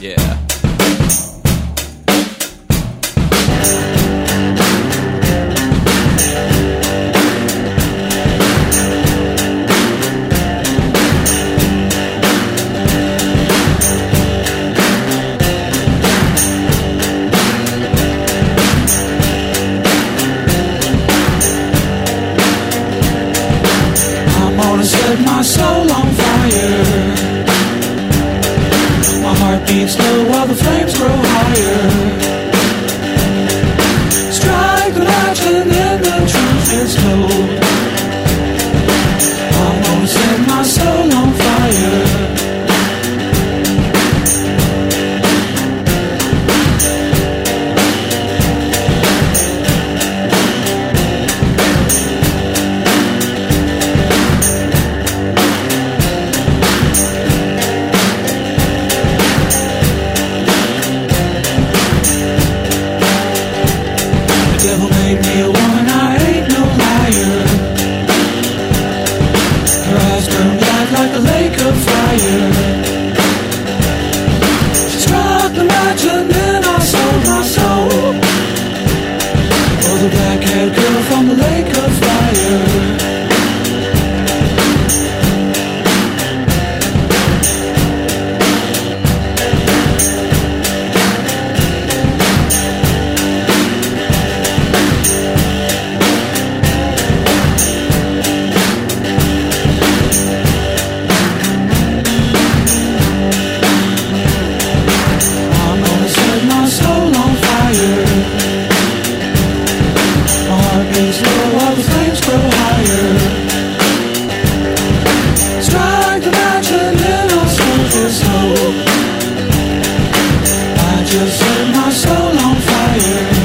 Yeah. Set my soul on fire. My heart beats low while the flames grow higher. Strike the match and then the truth is told. I'm gonna set my soul on fire. Devil made me a woman, I ain't no liar. Her eyes burn black like a lake of fire. She struck the match and then I sold my soul. Oh, the black-haired girl from the lake of fire. While the flames grow higher, strike the match and then I'll smoke this hope. I just set my soul on fire.